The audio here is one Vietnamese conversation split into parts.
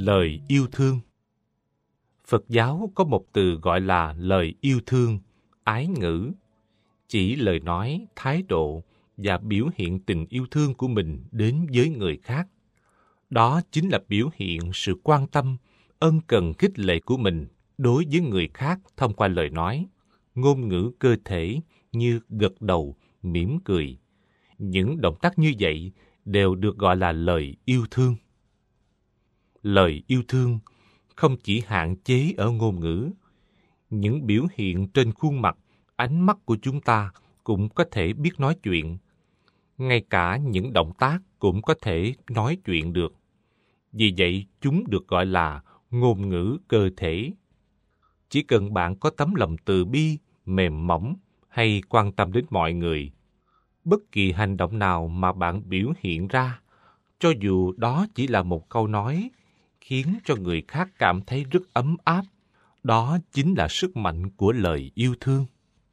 Lời yêu thương. Phật giáo có một từ gọi là lời yêu thương, ái ngữ, chỉ lời nói, thái độ và biểu hiện tình yêu thương của mình đến với người khác. Đó chính là biểu hiện sự quan tâm, ân cần khích lệ của mình đối với người khác thông qua lời nói, ngôn ngữ cơ thể như gật đầu, mỉm cười. Những động tác như vậy đều được gọi là lời yêu thương. Lời yêu thương không chỉ hạn chế ở ngôn ngữ. Những biểu hiện trên khuôn mặt, ánh mắt của chúng ta cũng có thể biết nói chuyện. Ngay cả những động tác cũng có thể nói chuyện được. Vì vậy, chúng được gọi là ngôn ngữ cơ thể. Chỉ cần bạn có tấm lòng từ bi, mềm mỏng hay quan tâm đến mọi người, bất kỳ hành động nào mà bạn biểu hiện ra, cho dù đó chỉ là một câu nói, khiến cho người khác cảm thấy rất ấm áp, đó chính là sức mạnh của lời yêu thương.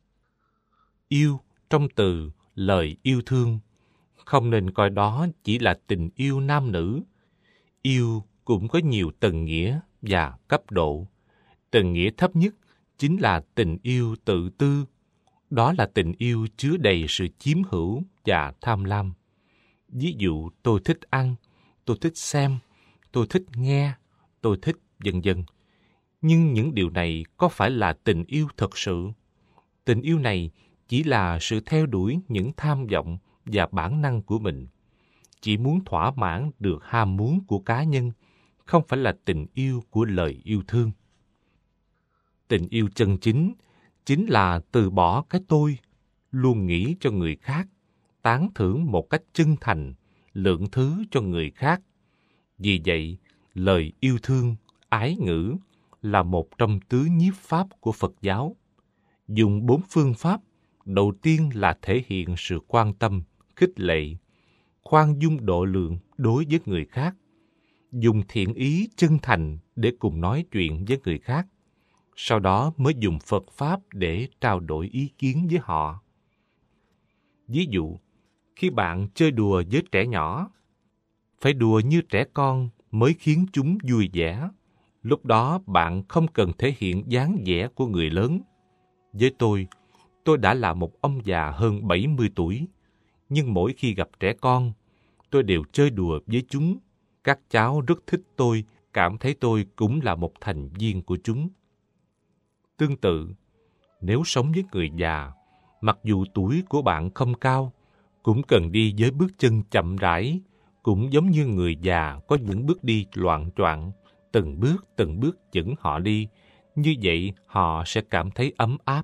Yêu trong từ lời yêu thương, không nên coi đó chỉ là tình yêu nam nữ. Yêu cũng có nhiều tầng nghĩa và cấp độ. Tầng nghĩa thấp nhất chính là tình yêu tự tư. Đó là tình yêu chứa đầy sự chiếm hữu và tham lam. Ví dụ, tôi thích ăn, tôi thích xem, tôi thích nghe, tôi thích vân vân. Nhưng những điều này có phải là tình yêu thật sự? Tình yêu này chỉ là sự theo đuổi những tham vọng và bản năng của mình. Chỉ muốn thỏa mãn được ham muốn của cá nhân, không phải là tình yêu của lời yêu thương. Tình yêu chân chính là từ bỏ cái tôi, luôn nghĩ cho người khác, tán thưởng một cách chân thành, lượng thứ cho người khác. Vì vậy, lời yêu thương, ái ngữ là một trong tứ nhiếp pháp của Phật giáo. Dùng 4 phương pháp, đầu tiên là thể hiện sự quan tâm, khích lệ, khoan dung độ lượng đối với người khác. Dùng thiện ý chân thành để cùng nói chuyện với người khác. Sau đó mới dùng Phật Pháp để trao đổi ý kiến với họ. Ví dụ, khi bạn chơi đùa với trẻ nhỏ, phải đùa như trẻ con mới khiến chúng vui vẻ. Lúc đó bạn không cần thể hiện dáng vẻ của người lớn. Với tôi đã là một ông già hơn 70 tuổi, nhưng mỗi khi gặp trẻ con, tôi đều chơi đùa với chúng. Các cháu rất thích tôi, cảm thấy tôi cũng là một thành viên của chúng. Tương tự, nếu sống với người già, mặc dù tuổi của bạn không cao, cũng cần đi với bước chân chậm rãi, cũng giống như người già có những bước đi loạng choạng, từng bước dẫn họ đi. Như vậy, họ sẽ cảm thấy ấm áp.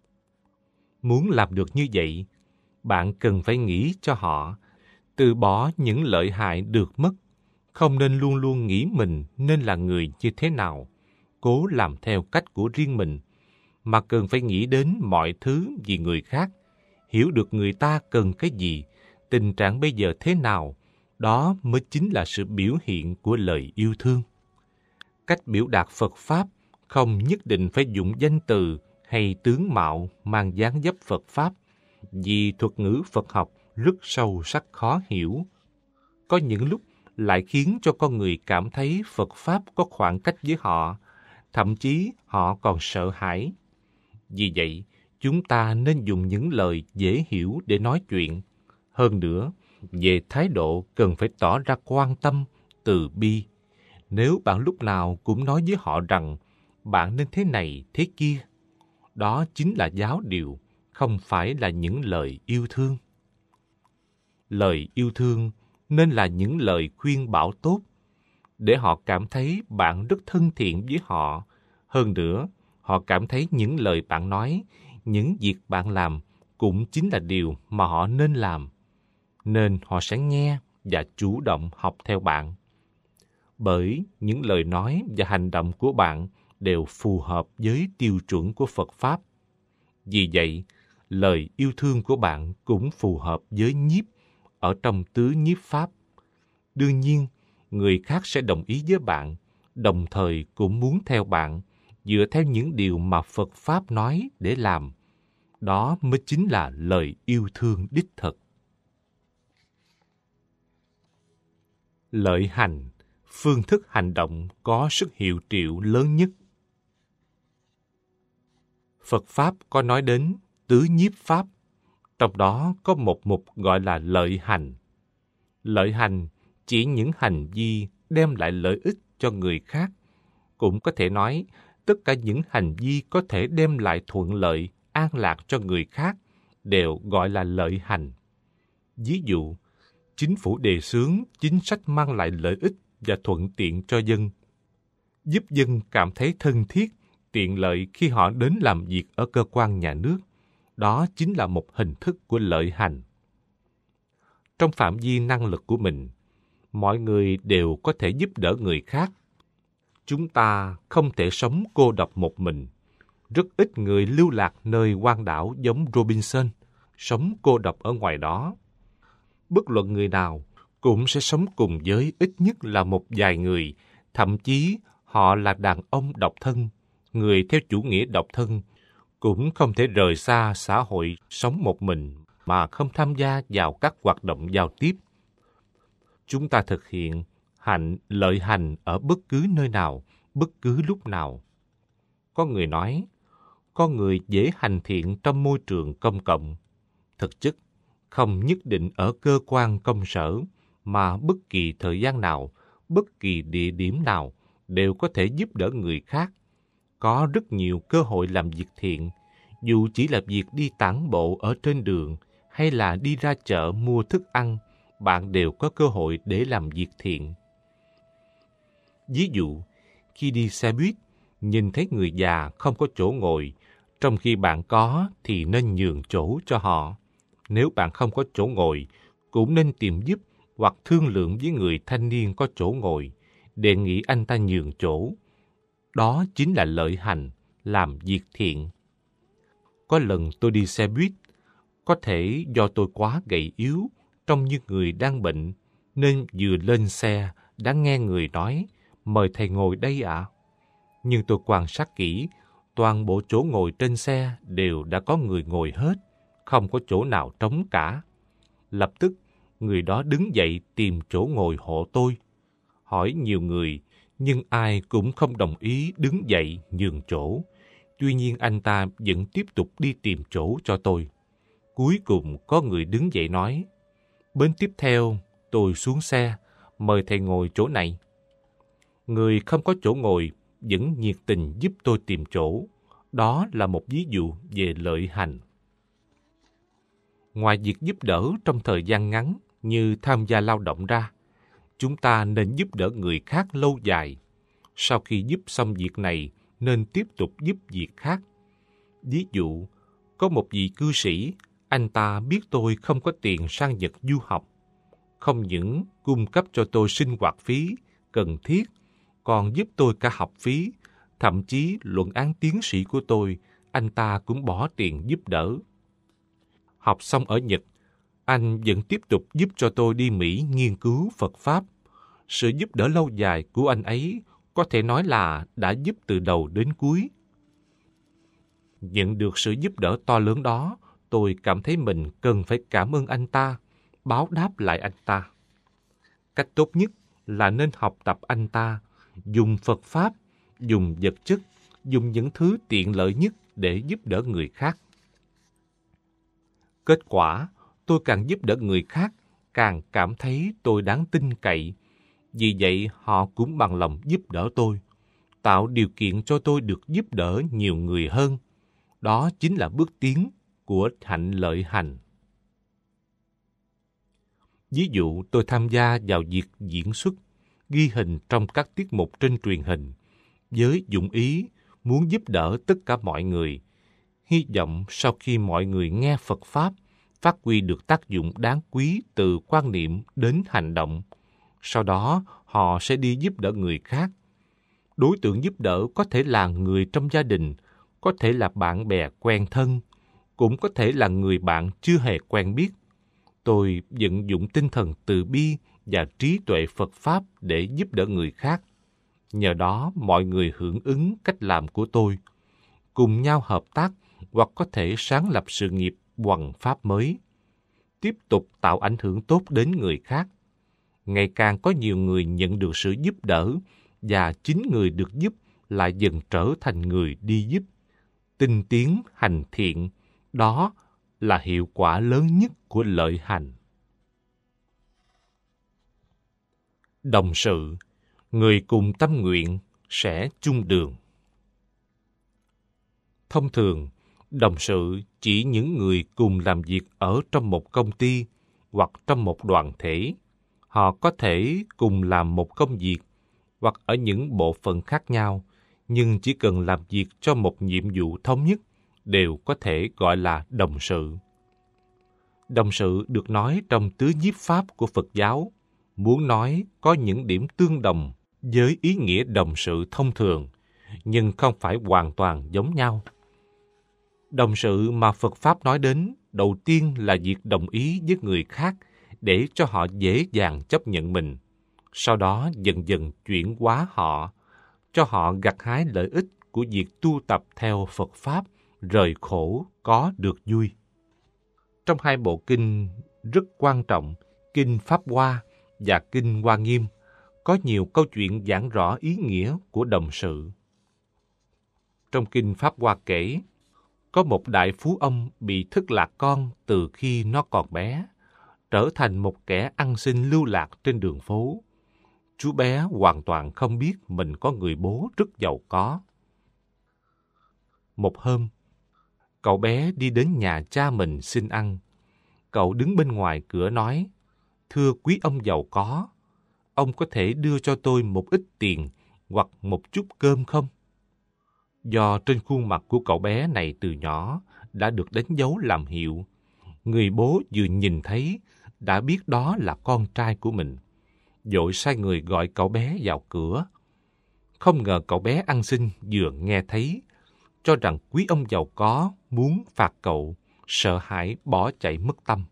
Muốn làm được như vậy, bạn cần phải nghĩ cho họ, từ bỏ những lợi hại được mất, không nên luôn luôn nghĩ mình nên là người như thế nào, cố làm theo cách của riêng mình, mà cần phải nghĩ đến mọi thứ vì người khác, hiểu được người ta cần cái gì, tình trạng bây giờ thế nào, đó mới chính là sự biểu hiện của lời yêu thương. Cách biểu đạt Phật Pháp không nhất định phải dùng danh từ hay tướng mạo mang dáng dấp Phật Pháp, vì thuật ngữ Phật học rất sâu sắc khó hiểu. Có những lúc lại khiến cho con người cảm thấy Phật Pháp có khoảng cách với họ, thậm chí họ còn sợ hãi. Vì vậy, chúng ta nên dùng những lời dễ hiểu để nói chuyện. Hơn nữa, về thái độ cần phải tỏ ra quan tâm, từ bi. Nếu bạn lúc nào cũng nói với họ rằng bạn nên thế này, thế kia, đó chính là giáo điều, không phải là những lời yêu thương. Lời yêu thương nên là những lời khuyên bảo tốt, để họ cảm thấy bạn rất thân thiện với họ. Hơn nữa, họ cảm thấy những lời bạn nói, những việc bạn làm cũng chính là điều mà họ nên làm, nên họ sẽ nghe và chủ động học theo bạn. Bởi những lời nói và hành động của bạn đều phù hợp với tiêu chuẩn của Phật Pháp. Vì vậy, lời yêu thương của bạn cũng phù hợp với nhiếp ở trong tứ nhiếp Pháp. Đương nhiên, người khác sẽ đồng ý với bạn, đồng thời cũng muốn theo bạn, dựa theo những điều mà Phật Pháp nói để làm. Đó mới chính là lời yêu thương đích thực. Lợi hành, phương thức hành động có sức hiệu triệu lớn nhất. Phật Pháp có nói đến tứ nhiếp Pháp, trong đó có một mục gọi là lợi hành. Lợi hành chỉ những hành vi đem lại lợi ích cho người khác. Cũng có thể nói, tất cả những hành vi có thể đem lại thuận lợi, an lạc cho người khác đều gọi là lợi hành. Ví dụ, chính phủ đề xướng chính sách mang lại lợi ích và thuận tiện cho dân, giúp dân cảm thấy thân thiết, tiện lợi khi họ đến làm việc ở cơ quan nhà nước. Đó chính là một hình thức của lợi hành. Trong phạm vi năng lực của mình, mọi người đều có thể giúp đỡ người khác. Chúng ta không thể sống cô độc một mình. Rất ít người lưu lạc nơi hoang đảo giống Robinson, sống cô độc ở ngoài đó. Bất luận người nào cũng sẽ sống cùng với ít nhất là một vài người, thậm chí họ là đàn ông độc thân, người theo chủ nghĩa độc thân, cũng không thể rời xa xã hội sống một mình mà không tham gia vào các hoạt động giao tiếp. Chúng ta thực hiện lợi hành ở bất cứ nơi nào, bất cứ lúc nào. Có người nói, con người dễ hành thiện trong môi trường công cộng. Thực chất, không nhất định ở cơ quan công sở, mà bất kỳ thời gian nào, bất kỳ địa điểm nào đều có thể giúp đỡ người khác. Có rất nhiều cơ hội làm việc thiện, dù chỉ là việc đi tản bộ ở trên đường hay là đi ra chợ mua thức ăn, bạn đều có cơ hội để làm việc thiện. Ví dụ, khi đi xe buýt, nhìn thấy người già không có chỗ ngồi, trong khi bạn có thì nên nhường chỗ cho họ. Nếu bạn không có chỗ ngồi, cũng nên tìm giúp hoặc thương lượng với người thanh niên có chỗ ngồi, đề nghị anh ta nhường chỗ. Đó chính là lợi hành, làm việc thiện. Có lần tôi đi xe buýt, có thể do tôi quá gầy yếu, trông như người đang bệnh, nên vừa lên xe đã nghe người nói, mời thầy ngồi đây ạ. Nhưng tôi quan sát kỹ, toàn bộ chỗ ngồi trên xe đều đã có người ngồi hết, không có chỗ nào trống cả. Lập tức, người đó đứng dậy tìm chỗ ngồi hộ tôi. Hỏi nhiều người, nhưng ai cũng không đồng ý đứng dậy nhường chỗ. Tuy nhiên anh ta vẫn tiếp tục đi tìm chỗ cho tôi. Cuối cùng có người đứng dậy nói, bến tiếp theo tôi xuống xe, mời thầy ngồi chỗ này. Người không có chỗ ngồi vẫn nhiệt tình giúp tôi tìm chỗ. Đó là một ví dụ về lợi hành. Ngoài việc giúp đỡ trong thời gian ngắn như tham gia lao động ra, chúng ta nên giúp đỡ người khác lâu dài. Sau khi giúp xong việc này, nên tiếp tục giúp việc khác. Ví dụ, có một vị cư sĩ, anh ta biết tôi không có tiền sang Nhật du học. Không những cung cấp cho tôi sinh hoạt phí cần thiết, còn giúp tôi cả học phí, thậm chí luận án tiến sĩ của tôi, anh ta cũng bỏ tiền giúp đỡ. Học xong ở Nhật, anh vẫn tiếp tục giúp cho tôi đi Mỹ nghiên cứu Phật Pháp. Sự giúp đỡ lâu dài của anh ấy có thể nói là đã giúp từ đầu đến cuối. Nhận được sự giúp đỡ to lớn đó, tôi cảm thấy mình cần phải cảm ơn anh ta, báo đáp lại anh ta. Cách tốt nhất là nên học tập anh ta, dùng Phật Pháp, dùng vật chất, dùng những thứ tiện lợi nhất để giúp đỡ người khác. Kết quả, tôi càng giúp đỡ người khác, càng cảm thấy tôi đáng tin cậy. Vì vậy, họ cũng bằng lòng giúp đỡ tôi, tạo điều kiện cho tôi được giúp đỡ nhiều người hơn. Đó chính là bước tiến của hạnh lợi hành. Ví dụ, tôi tham gia vào việc diễn xuất, ghi hình trong các tiết mục trên truyền hình, với dụng ý muốn giúp đỡ tất cả mọi người. Hy vọng sau khi mọi người nghe Phật Pháp, phát huy được tác dụng đáng quý từ quan niệm đến hành động. Sau đó, họ sẽ đi giúp đỡ người khác. Đối tượng giúp đỡ có thể là người trong gia đình, có thể là bạn bè quen thân, cũng có thể là người bạn chưa hề quen biết. Tôi vận dụng tinh thần từ bi và trí tuệ Phật Pháp để giúp đỡ người khác. Nhờ đó, mọi người hưởng ứng cách làm của tôi, cùng nhau hợp tác hoặc có thể sáng lập sự nghiệp hoằng pháp mới, tiếp tục tạo ảnh hưởng tốt đến người khác. ngày càng có nhiều người nhận được sự giúp đỡ và chính người được giúp lại dần trở thành người đi giúp. Tinh tiến hành thiện, đó là hiệu quả lớn nhất của lợi hành. Đồng sự, người cùng tâm nguyện sẽ chung đường. Thông thường, đồng sự chỉ những người cùng làm việc ở trong một công ty hoặc trong một đoàn thể. Họ có thể cùng làm một công việc hoặc ở những bộ phận khác nhau, nhưng chỉ cần làm việc cho một nhiệm vụ thống nhất đều có thể gọi là đồng sự. Đồng sự được nói trong tứ nhiếp pháp của Phật giáo, muốn nói có những điểm tương đồng với ý nghĩa đồng sự thông thường, nhưng không phải hoàn toàn giống nhau. Đồng sự mà Phật Pháp nói đến đầu tiên là việc đồng ý với người khác để cho họ dễ dàng chấp nhận mình, sau đó dần dần chuyển hóa họ, cho họ gặt hái lợi ích của việc tu tập theo Phật Pháp, rời khổ có được vui. Trong hai bộ kinh rất quan trọng, Kinh Pháp Hoa và Kinh Hoa Nghiêm, có nhiều câu chuyện giảng rõ ý nghĩa của đồng sự. Trong Kinh Pháp Hoa kể, có một đại phú ông bị thất lạc con từ khi nó còn bé, trở thành một kẻ ăn xin lưu lạc trên đường phố. Chú bé hoàn toàn không biết mình có người bố rất giàu có. Một hôm, cậu bé đi đến nhà cha mình xin ăn. Cậu đứng bên ngoài cửa nói, "Thưa quý ông giàu có, ông có thể đưa cho tôi một ít tiền hoặc một chút cơm không?" Do trên khuôn mặt của cậu bé này từ nhỏ đã được đánh dấu làm hiệu, người bố vừa nhìn thấy đã biết đó là con trai của mình, vội sai người gọi cậu bé vào cửa. Không ngờ cậu bé ăn xin vừa nghe thấy, cho rằng quý ông giàu có muốn phạt cậu, sợ hãi bỏ chạy mất tâm.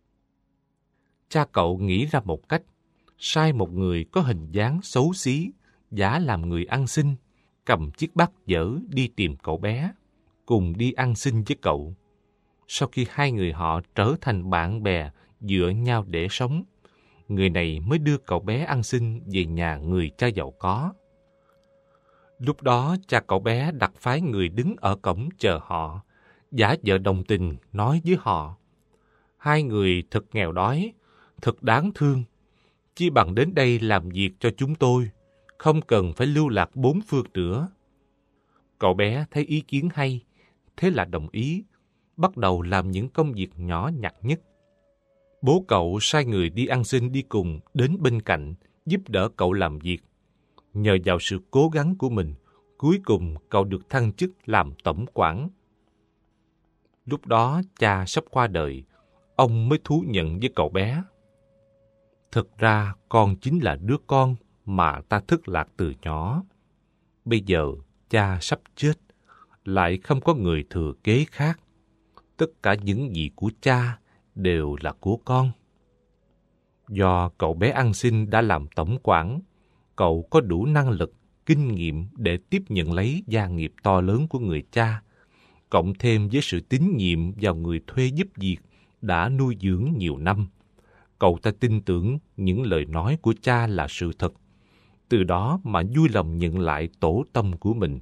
Cha cậu nghĩ ra một cách, sai một người có hình dáng xấu xí, giả làm người ăn xin, cầm chiếc bát dở đi tìm cậu bé, cùng đi ăn xin với cậu. Sau khi hai người họ trở thành bạn bè, dựa nhau để sống, người này mới đưa cậu bé ăn xin về nhà người cha giàu có. Lúc đó cha cậu bé đặt phái người đứng ở cổng chờ họ, giả vờ đồng tình nói với họ, "Hai người thật nghèo đói, thật đáng thương, chi bằng đến đây làm việc cho chúng tôi, không cần phải lưu lạc bốn phương nữa." Cậu bé thấy ý kiến hay, thế là đồng ý, bắt đầu làm những công việc nhỏ nhặt nhất. Bố cậu sai người đi ăn xin đi cùng đến bên cạnh, giúp đỡ cậu làm việc. Nhờ vào sự cố gắng của mình, cuối cùng cậu được thăng chức làm tổng quản. Lúc đó cha sắp qua đời, ông mới thú nhận với cậu bé, "Thực ra con chính là đứa con mà ta thất lạc từ nhỏ. Bây giờ cha sắp chết, lại không có người thừa kế khác. Tất cả những gì của cha đều là của con." Do cậu bé ăn xin đã làm tổng quản, cậu có đủ năng lực, kinh nghiệm để tiếp nhận lấy gia nghiệp to lớn của người cha, cộng thêm với sự tín nhiệm vào người thuê giúp việc đã nuôi dưỡng nhiều năm. Cậu ta tin tưởng những lời nói của cha là sự thật, từ đó mà vui lòng nhận lại tổ tông của mình.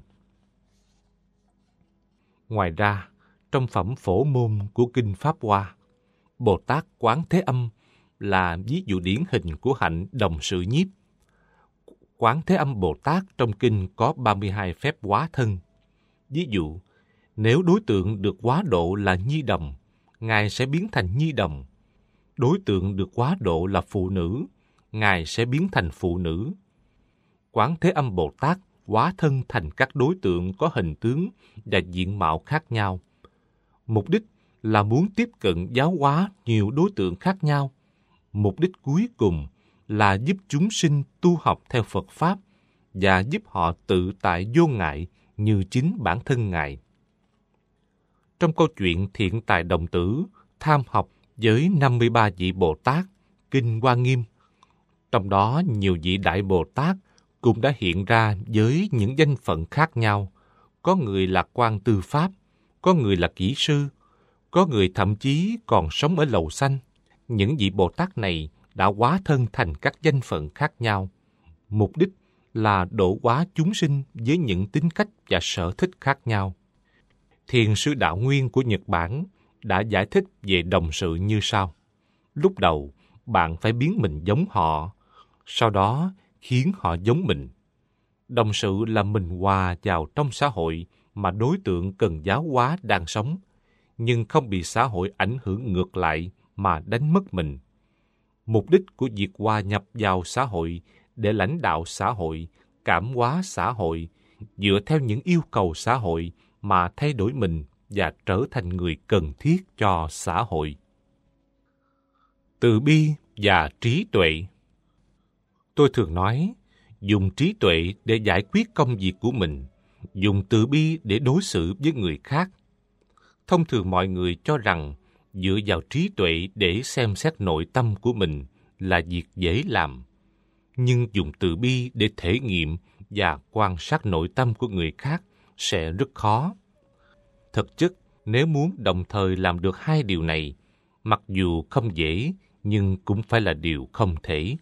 Ngoài ra, trong phẩm phổ môn của Kinh Pháp Hoa, Bồ Tát Quán Thế Âm là ví dụ điển hình của hạnh đồng sự nhiếp. Quán Thế Âm Bồ Tát trong kinh có 32 phép hóa thân. Ví dụ, nếu đối tượng được hóa độ là nhi đồng, Ngài sẽ biến thành nhi đồng. Đối tượng được hóa độ là phụ nữ, Ngài sẽ biến thành phụ nữ. Quán Thế Âm Bồ Tát hóa thân thành các đối tượng có hình tướng và diện mạo khác nhau. Mục đích là muốn tiếp cận giáo hóa nhiều đối tượng khác nhau. Mục đích cuối cùng là giúp chúng sinh tu học theo Phật Pháp và giúp họ tự tại vô ngại như chính bản thân Ngài. Trong câu chuyện Thiện Tài Đồng Tử tham học với 53 vị Bồ Tát, Kinh Hoa Nghiêm, trong đó nhiều vị Đại Bồ Tát cũng đã hiện ra với những danh phận khác nhau. Có người là quan tư pháp, có người là kỹ sư, có người thậm chí còn sống ở lầu xanh. Những vị Bồ Tát này đã hóa thân thành các danh phận khác nhau. Mục đích là độ hóa chúng sinh với những tính cách và sở thích khác nhau. Thiền sư Đạo Nguyên của Nhật Bản đã giải thích về đồng sự như sau. Lúc đầu, bạn phải biến mình giống họ, sau đó khiến họ giống mình. Đồng sự là mình hòa vào trong xã hội mà đối tượng cần giáo hóa đang sống, nhưng không bị xã hội ảnh hưởng ngược lại mà đánh mất mình. Mục đích của việc hòa nhập vào xã hội để lãnh đạo xã hội, cảm hóa xã hội, dựa theo những yêu cầu xã hội mà thay đổi mình và trở thành người cần thiết cho xã hội. Từ bi và trí tuệ. Tôi thường nói, dùng trí tuệ để giải quyết công việc của mình, dùng từ bi để đối xử với người khác. Thông thường mọi người cho rằng dựa vào trí tuệ để xem xét nội tâm của mình là việc dễ làm. Nhưng dùng từ bi để thể nghiệm và quan sát nội tâm của người khác sẽ rất khó. Thực chất, nếu muốn đồng thời làm được hai điều này, mặc dù không dễ, nhưng cũng phải là điều không thể.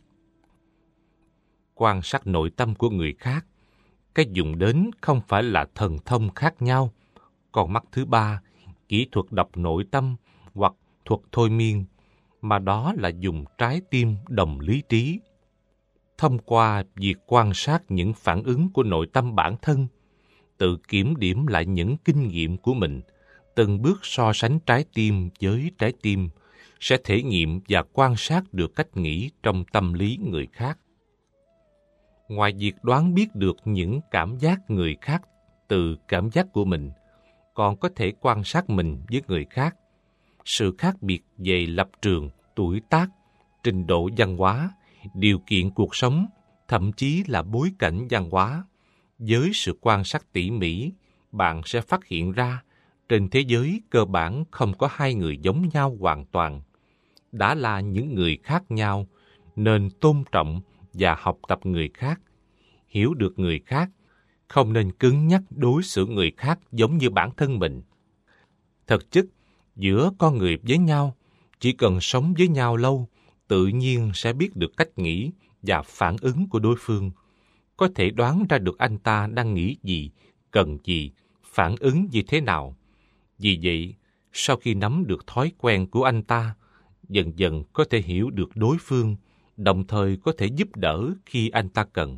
Quan sát nội tâm của người khác, cái dùng đến không phải là thần thông khác nhau. Còn mắt thứ ba, kỹ thuật đọc nội tâm hoặc thuật thôi miên, mà đó là dùng trái tim đồng lý trí. Thông qua việc quan sát những phản ứng của nội tâm bản thân, tự kiểm điểm lại những kinh nghiệm của mình, từng bước so sánh trái tim với trái tim, sẽ thể nghiệm và quan sát được cách nghĩ trong tâm lý người khác. Ngoài việc đoán biết được những cảm giác người khác từ cảm giác của mình, còn có thể quan sát mình với người khác. Sự khác biệt về lập trường, tuổi tác, trình độ văn hóa, điều kiện cuộc sống, thậm chí là bối cảnh văn hóa. Với sự quan sát tỉ mỉ, bạn sẽ phát hiện ra trên thế giới cơ bản không có hai người giống nhau hoàn toàn. Đã là những người khác nhau, nên tôn trọng và học tập người khác, hiểu được người khác, không nên cứng nhắc đối xử người khác giống như bản thân mình. Thực chất, giữa con người với nhau, chỉ cần sống với nhau lâu, tự nhiên sẽ biết được cách nghĩ và phản ứng của đối phương. Có thể đoán ra được anh ta đang nghĩ gì, cần gì, phản ứng như thế nào. Vì vậy, sau khi nắm được thói quen của anh ta, dần dần có thể hiểu được đối phương, đồng thời có thể giúp đỡ khi anh ta cần.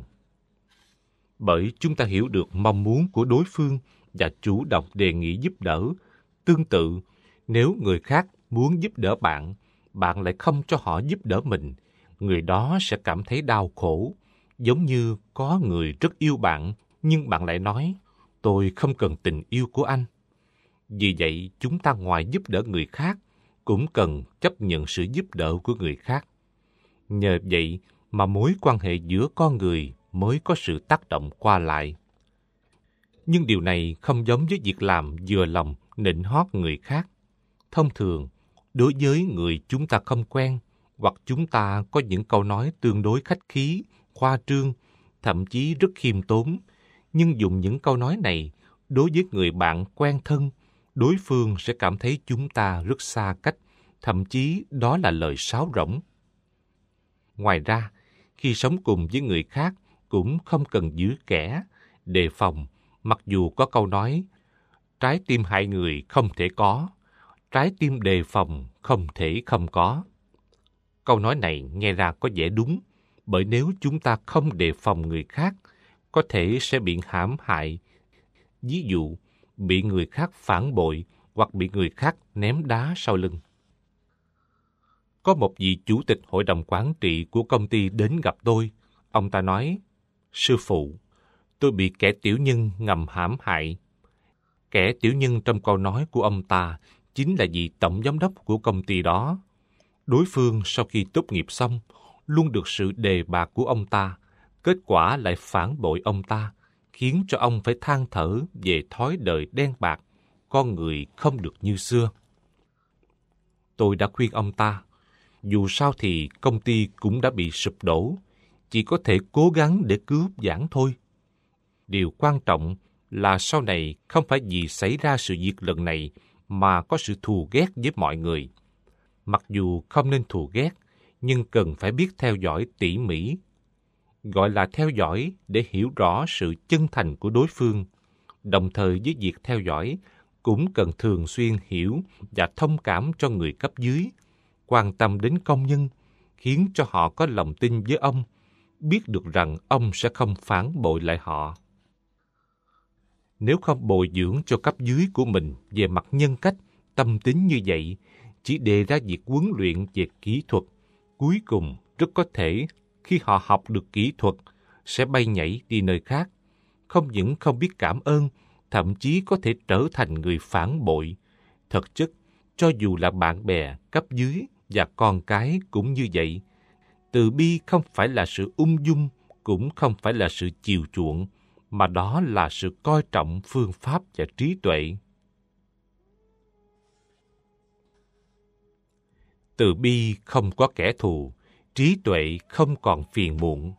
Bởi chúng ta hiểu được mong muốn của đối phương và chủ động đề nghị giúp đỡ. Tương tự, nếu người khác muốn giúp đỡ bạn, bạn lại không cho họ giúp đỡ mình, người đó sẽ cảm thấy đau khổ. Giống như có người rất yêu bạn, nhưng bạn lại nói, tôi không cần tình yêu của anh. Vì vậy, chúng ta ngoài giúp đỡ người khác, cũng cần chấp nhận sự giúp đỡ của người khác. Nhờ vậy mà mối quan hệ giữa con người mới có sự tác động qua lại. Nhưng điều này không giống với việc làm vừa lòng nịnh hót người khác. Thông thường, đối với người chúng ta không quen, hoặc chúng ta có những câu nói tương đối khách khí, khoa trương, thậm chí rất khiêm tốn, nhưng dùng những câu nói này đối với người bạn quen thân, đối phương sẽ cảm thấy chúng ta rất xa cách, thậm chí đó là lời sáo rỗng. Ngoài ra, khi sống cùng với người khác cũng không cần giữ kẽ, đề phòng, mặc dù có câu nói, trái tim hại người không thể có, trái tim đề phòng không thể không có. Câu nói này nghe ra có vẻ đúng, bởi nếu chúng ta không đề phòng người khác, có thể sẽ bị hãm hại. Ví dụ, bị người khác phản bội hoặc bị người khác ném đá sau lưng. Có một vị chủ tịch hội đồng quản trị của công ty đến gặp tôi. Ông ta nói, sư phụ, tôi bị kẻ tiểu nhân ngầm hãm hại. Kẻ tiểu nhân trong câu nói của ông ta chính là vị tổng giám đốc của công ty đó. Đối phương sau khi tốt nghiệp xong, luôn được sự đề bạt của ông ta, kết quả lại phản bội ông ta, khiến cho ông phải than thở về thói đời đen bạc, con người không được như xưa. Tôi đã khuyên ông ta, dù sao thì công ty cũng đã bị sụp đổ, chỉ có thể cố gắng để cứu vãn thôi. Điều quan trọng là sau này không phải vì xảy ra sự việc lần này mà có sự thù ghét với mọi người. Mặc dù không nên thù ghét, nhưng cần phải biết theo dõi tỉ mỉ. Gọi là theo dõi để hiểu rõ sự chân thành của đối phương. Đồng thời với việc theo dõi, cũng cần thường xuyên hiểu và thông cảm cho người cấp dưới, quan tâm đến công nhân, khiến cho họ có lòng tin với ông, biết được rằng ông sẽ không phản bội lại họ. Nếu không bồi dưỡng cho cấp dưới của mình về mặt nhân cách, tâm tính như vậy, chỉ đề ra việc huấn luyện về kỹ thuật, cuối cùng rất có thể khi họ học được kỹ thuật sẽ bay nhảy đi nơi khác, không những không biết cảm ơn, thậm chí có thể trở thành người phản bội. Thực chất, cho dù là bạn bè, cấp dưới và con cái cũng như vậy. Từ bi không phải là sự ung dung, cũng không phải là sự chiều chuộng, mà đó là sự coi trọng phương pháp và trí tuệ. Từ bi không có kẻ thù, trí tuệ không còn phiền muộn.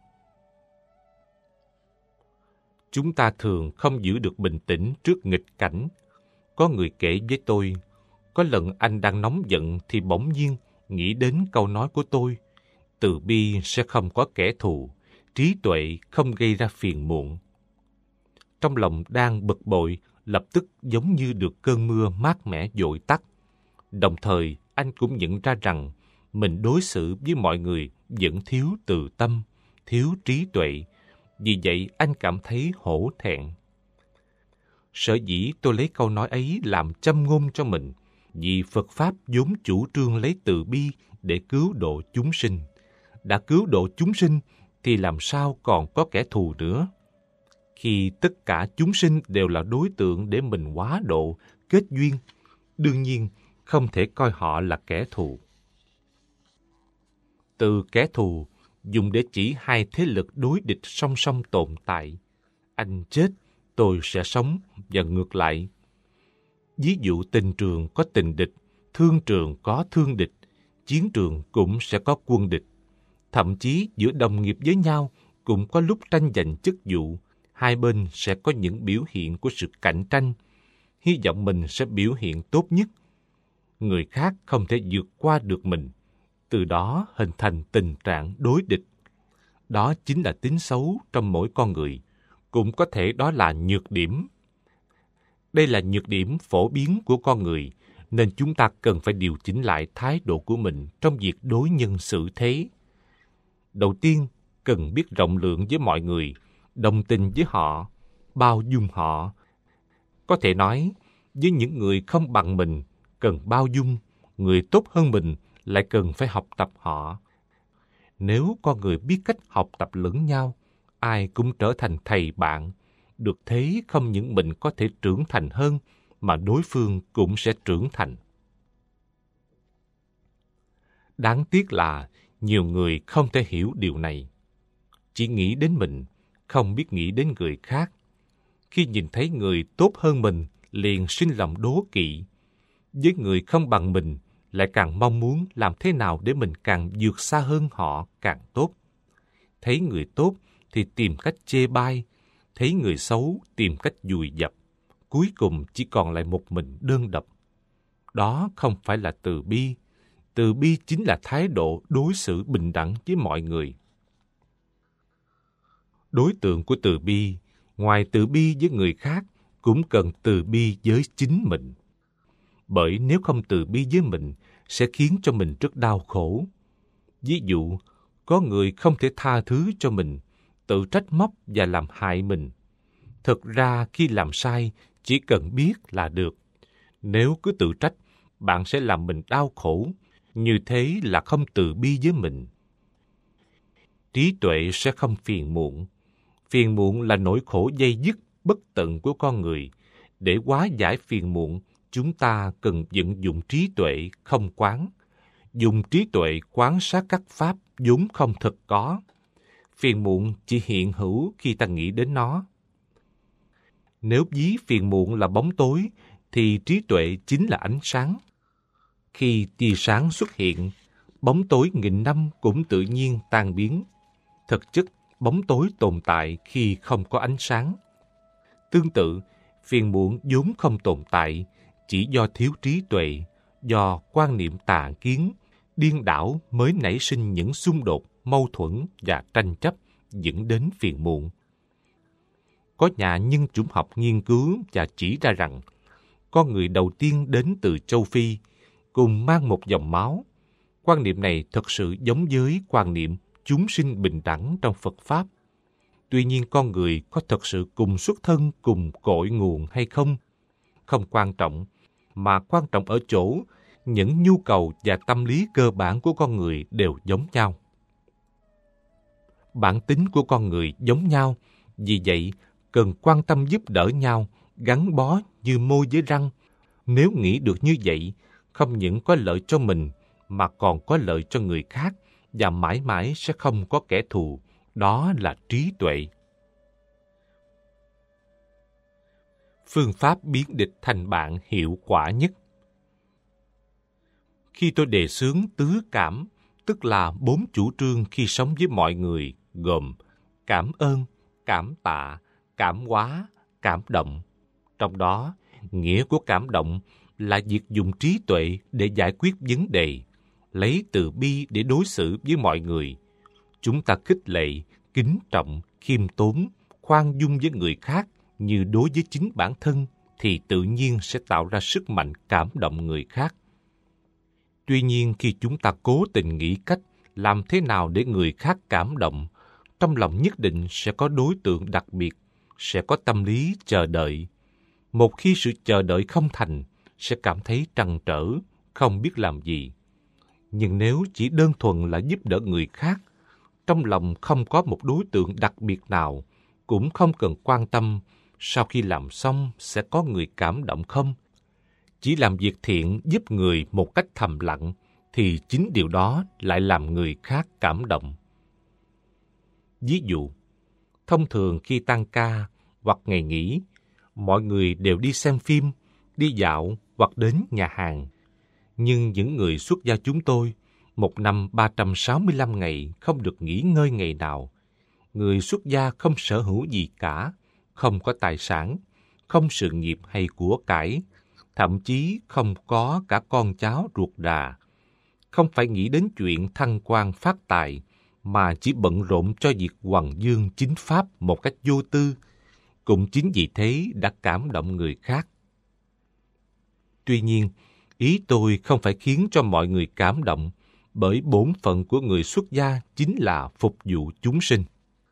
Chúng ta thường không giữ được bình tĩnh trước nghịch cảnh. Có người kể với tôi, có lần anh đang nóng giận thì bỗng nhiên nghĩ đến câu nói của tôi, từ bi sẽ không có kẻ thù, trí tuệ không gây ra phiền muộn. Trong lòng đang bực bội, lập tức giống như được cơn mưa mát mẻ dội tắt. Đồng thời, anh cũng nhận ra rằng mình đối xử với mọi người vẫn thiếu từ tâm, thiếu trí tuệ. Vì vậy, anh cảm thấy hổ thẹn. Sở dĩ tôi lấy câu nói ấy làm châm ngôn cho mình, vì Phật Pháp vốn chủ trương lấy từ bi để cứu độ chúng sinh. Đã cứu độ chúng sinh thì làm sao còn có kẻ thù nữa? Khi tất cả chúng sinh đều là đối tượng để mình hóa độ, kết duyên, đương nhiên không thể coi họ là kẻ thù. Từ kẻ thù dùng để chỉ hai thế lực đối địch song song tồn tại. Anh chết, tôi sẽ sống, và ngược lại. Ví dụ tình trường có tình địch, thương trường có thương địch, chiến trường cũng sẽ có quân địch. Thậm chí giữa đồng nghiệp với nhau cũng có lúc tranh giành chức vụ, hai bên sẽ có những biểu hiện của sự cạnh tranh. Hy vọng mình sẽ biểu hiện tốt nhất. Người khác không thể vượt qua được mình, từ đó hình thành tình trạng đối địch. Đó chính là tính xấu trong mỗi con người, cũng có thể đó là nhược điểm. Đây là nhược điểm phổ biến của con người, nên chúng ta cần phải điều chỉnh lại thái độ của mình trong việc đối nhân xử thế. Đầu tiên, cần biết rộng lượng với mọi người, đồng tình với họ, bao dung họ. Có thể nói, với những người không bằng mình, cần bao dung, người tốt hơn mình lại cần phải học tập họ. Nếu con người biết cách học tập lẫn nhau, ai cũng trở thành thầy bạn. Được thế không những mình có thể trưởng thành hơn, mà đối phương cũng sẽ trưởng thành. Đáng tiếc là nhiều người không thể hiểu điều này. Chỉ nghĩ đến mình, không biết nghĩ đến người khác. Khi nhìn thấy người tốt hơn mình, liền sinh lòng đố kỵ. Với người không bằng mình, lại càng mong muốn làm thế nào để mình càng vượt xa hơn họ càng tốt. Thấy người tốt thì tìm cách chê bai, thấy người xấu tìm cách dùi dập. Cuối cùng chỉ còn lại một mình đơn độc. Đó không phải là từ bi. Từ bi chính là thái độ đối xử bình đẳng với mọi người. Đối tượng của từ bi, ngoài từ bi với người khác, cũng cần từ bi với chính mình. Bởi nếu không từ bi với mình, sẽ khiến cho mình rất đau khổ. Ví dụ, có người không thể tha thứ cho mình, tự trách móc và làm hại mình. Thực ra khi làm sai, chỉ cần biết là được. Nếu cứ tự trách, bạn sẽ làm mình đau khổ. Như thế là không từ bi với mình. Trí tuệ sẽ không phiền muộn. Phiền muộn là nỗi khổ dây dứt bất tận của con người. Để hóa giải phiền muộn, chúng ta cần vận dụng trí tuệ không quán. Dùng trí tuệ quán sát các pháp vốn không thực có. Phiền muộn chỉ hiện hữu khi ta nghĩ đến nó. Nếu ví phiền muộn là bóng tối, thì trí tuệ chính là ánh sáng. Khi tia sáng xuất hiện, bóng tối nghìn năm cũng tự nhiên tan biến. Thực chất, bóng tối tồn tại khi không có ánh sáng. Tương tự, phiền muộn vốn không tồn tại, chỉ do thiếu trí tuệ, do quan niệm tà kiến, điên đảo mới nảy sinh những xung đột, mâu thuẫn và tranh chấp dẫn đến phiền muộn. Có nhà nhân chủng học nghiên cứu và chỉ ra rằng con người đầu tiên đến từ châu Phi cùng mang một dòng máu. Quan niệm này thật sự giống với quan niệm chúng sinh bình đẳng trong Phật Pháp. Tuy nhiên con người có thật sự cùng xuất thân, cùng cội nguồn hay không quan trọng, mà quan trọng ở chỗ những nhu cầu và tâm lý cơ bản của con người đều giống nhau. Bản tính của con người giống nhau, vì vậy cần quan tâm giúp đỡ nhau, gắn bó như môi với răng. Nếu nghĩ được như vậy, không những có lợi cho mình mà còn có lợi cho người khác và mãi mãi sẽ không có kẻ thù. Đó là trí tuệ. Phương pháp biến địch thành bạn hiệu quả nhất. Khi tôi đề xướng tứ cảm, tức là 4 chủ trương khi sống với mọi người, gồm cảm ơn, cảm tạ, cảm hóa, cảm động. Trong đó, nghĩa của cảm động là việc dùng trí tuệ để giải quyết vấn đề, lấy từ bi để đối xử với mọi người. Chúng ta khích lệ, kính trọng, khiêm tốn, khoan dung với người khác như đối với chính bản thân thì tự nhiên sẽ tạo ra sức mạnh cảm động người khác. Tuy nhiên, khi chúng ta cố tình nghĩ cách làm thế nào để người khác cảm động, trong lòng nhất định sẽ có đối tượng đặc biệt, sẽ có tâm lý chờ đợi. Một khi sự chờ đợi không thành, sẽ cảm thấy trăn trở, không biết làm gì. Nhưng nếu chỉ đơn thuần là giúp đỡ người khác, trong lòng không có một đối tượng đặc biệt nào, cũng không cần quan tâm sau khi làm xong sẽ có người cảm động không. Chỉ làm việc thiện giúp người một cách thầm lặng, thì chính điều đó lại làm người khác cảm động. Ví dụ, thông thường khi tăng ca hoặc ngày nghỉ, mọi người đều đi xem phim, đi dạo hoặc đến nhà hàng. Nhưng những người xuất gia chúng tôi, một năm 365 ngày không được nghỉ ngơi ngày nào. Người xuất gia không sở hữu gì cả, không có tài sản, không sự nghiệp hay của cải, thậm chí không có cả con cháu ruột rà. Không phải nghĩ đến chuyện thăng quan phát tài, mà chỉ bận rộn cho việc hoằng dương chính pháp một cách vô tư. Cũng chính vì thế đã cảm động người khác. Tuy nhiên, ý tôi không phải khiến cho mọi người cảm động, bởi bổn phận của người xuất gia chính là phục vụ chúng sinh.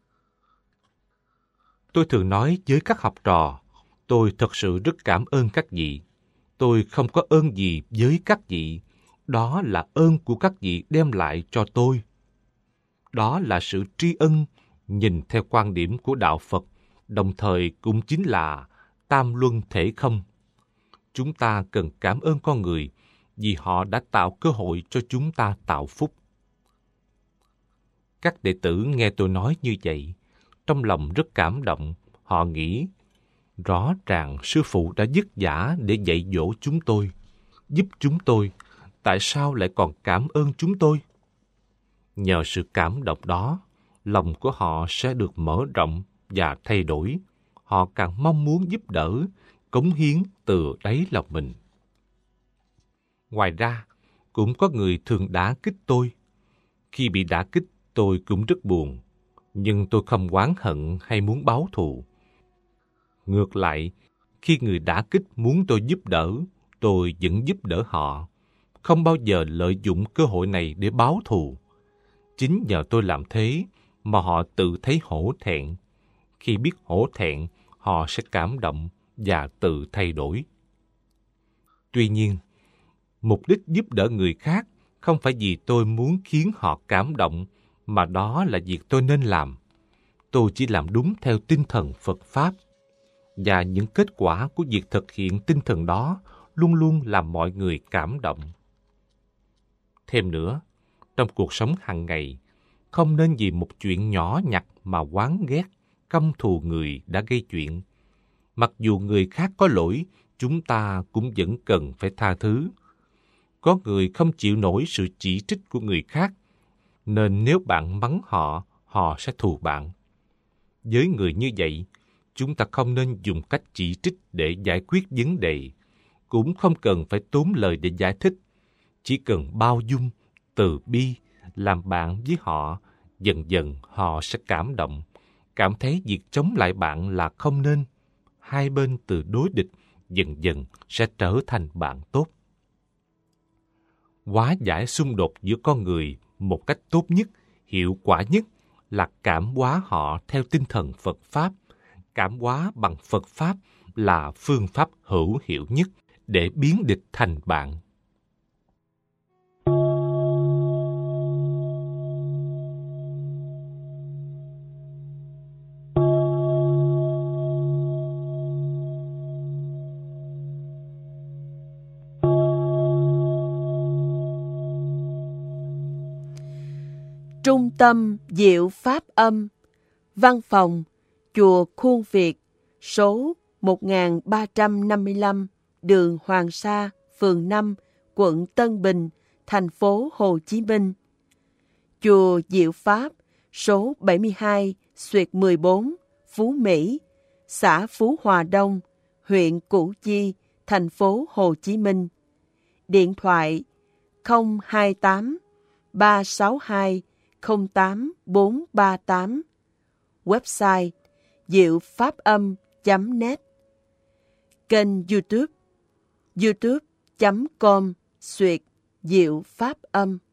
Tôi thường nói với các học trò, tôi thật sự rất cảm ơn các vị. Tôi không có ơn gì với các vị, đó là ơn của các vị đem lại cho tôi. Đó là sự tri ân nhìn theo quan điểm của Đạo Phật, đồng thời cũng chính là tam luân thể không. Chúng ta cần cảm ơn con người vì họ đã tạo cơ hội cho chúng ta tạo phúc. Các đệ tử nghe tôi nói như vậy, trong lòng rất cảm động. Họ nghĩ, rõ ràng sư phụ đã vất vả để dạy dỗ chúng tôi, giúp chúng tôi, tại sao lại còn cảm ơn chúng tôi? Nhờ sự cảm động đó, lòng của họ sẽ được mở rộng và thay đổi. Họ càng mong muốn giúp đỡ, cống hiến từ đáy lòng mình. Ngoài ra, cũng có người thường đả kích tôi. Khi bị đả kích, tôi cũng rất buồn, nhưng tôi không oán hận hay muốn báo thù. Ngược lại, khi người đả kích muốn tôi giúp đỡ, tôi vẫn giúp đỡ họ, không bao giờ lợi dụng cơ hội này để báo thù. Chính nhờ tôi làm thế mà họ tự thấy hổ thẹn. Khi biết hổ thẹn, họ sẽ cảm động và tự thay đổi. Tuy nhiên, mục đích giúp đỡ người khác không phải vì tôi muốn khiến họ cảm động, mà đó là việc tôi nên làm. Tôi chỉ làm đúng theo tinh thần Phật Pháp, và những kết quả của việc thực hiện tinh thần đó luôn luôn làm mọi người cảm động. Thêm nữa, trong cuộc sống hàng ngày, không nên vì một chuyện nhỏ nhặt mà oán ghét, căm thù người đã gây chuyện. Mặc dù người khác có lỗi, chúng ta cũng vẫn cần phải tha thứ. Có người không chịu nổi sự chỉ trích của người khác, nên nếu bạn mắng họ, họ sẽ thù bạn. Với người như vậy, chúng ta không nên dùng cách chỉ trích để giải quyết vấn đề, cũng không cần phải tốn lời để giải thích, chỉ cần bao dung, từ bi, làm bạn với họ, dần dần họ sẽ cảm động, cảm thấy việc chống lại bạn là không nên. Hai bên từ đối địch dần dần sẽ trở thành bạn tốt. Hóa giải xung đột giữa con người một cách tốt nhất, hiệu quả nhất là cảm hóa họ theo tinh thần Phật Pháp. Cảm hóa bằng Phật Pháp là phương pháp hữu hiệu nhất để biến địch thành bạn. Trung tâm Diệu Pháp Âm, Văn phòng Chùa Khuôn Việt, số 1355, đường Hoàng Sa, phường 5, quận Tân Bình, thành phố Hồ Chí Minh. Chùa Diệu Pháp, số 72/14, Phú Mỹ, xã Phú Hòa Đông, huyện Củ Chi, thành phố Hồ Chí Minh. Điện thoại 028 362 08438. Website diệu pháp âm.net. Kênh YouTube youtube.com/diệu pháp âm.